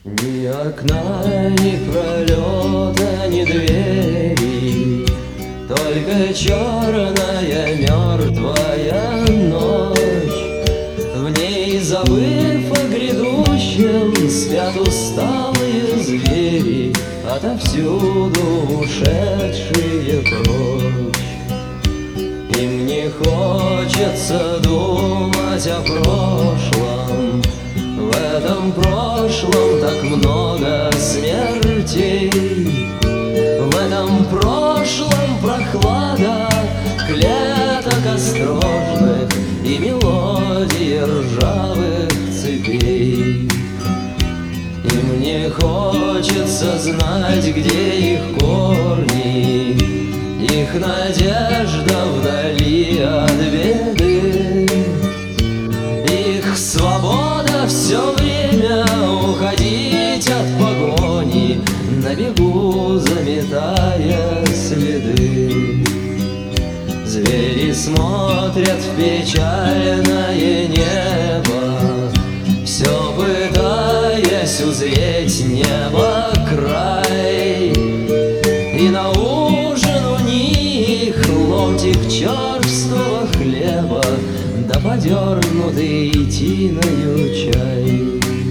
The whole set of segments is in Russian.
Ни окна, ни пролета, ни двери, только черная мертвая ночь. В ней, забыв о грядущем, спят усталые звери, отовсюду ушедшие прочь. Им не хочется думать о прошлом. В этом прошлом так много смертей. В этом прошлом прохлада клеток осторожных и мелодии ржавых цепей. Им не хочется знать, где их корни, их надежда вдали от беды, их свобода все время уходить от погони, на бегу заметая следы. Звери смотрят в печальное небо, все пытаясь узреть небо край. И на ужин у них ломтик черствого хлеба, да подернутый тиною чай.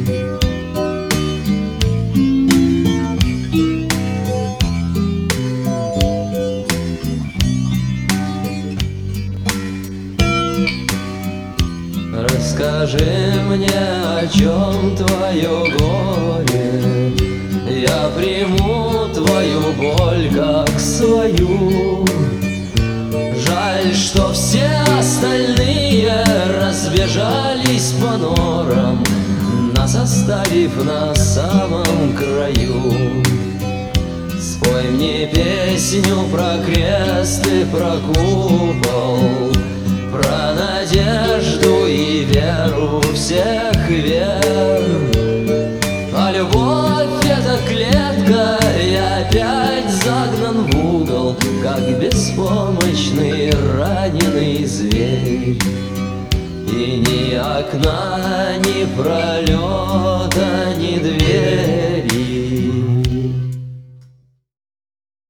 Расскажи мне, о чем твое горе, я приму твою боль как свою. Жаль, что все остальные разбежались по норам, нас оставив на самом краю. Спой мне песню про крест и про купол, про надежду и веру всех вер. А любовь — это клетка, и опять загнан в угол, как беспомощный раненый зверь. И ни окна, ни пролета, ни дверь